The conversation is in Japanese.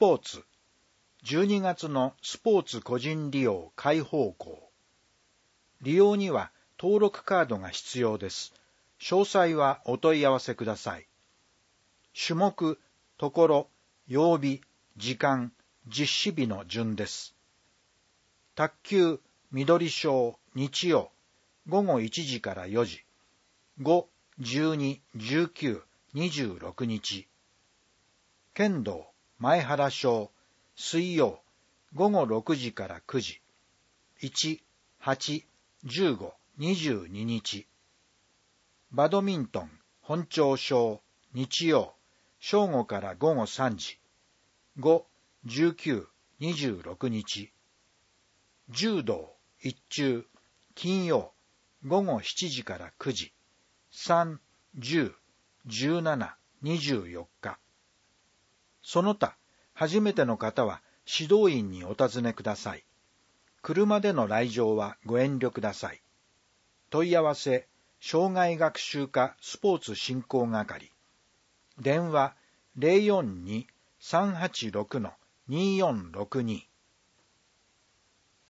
ポーツ、12月のスポーツ個人利用開放校。利用には登録カードが必要です。詳細はお問い合わせください。種目、ところ、曜日、時間、実施日の順です。卓球、緑章、日曜、午後1時から4時、5、12、19、26日。剣道、前原章、水曜、午後6時から9時、1、8、15、22日。バドミントン、本町章、日曜、正午から午後3時、5、19、26日。柔道、一中、金曜、午後7時から9時、3、10、17、24日。その他、初めての方は指導員にお尋ねください。車での来場はご遠慮ください。問い合わせ、障害学習課スポーツ振興係。電話 042-386-2462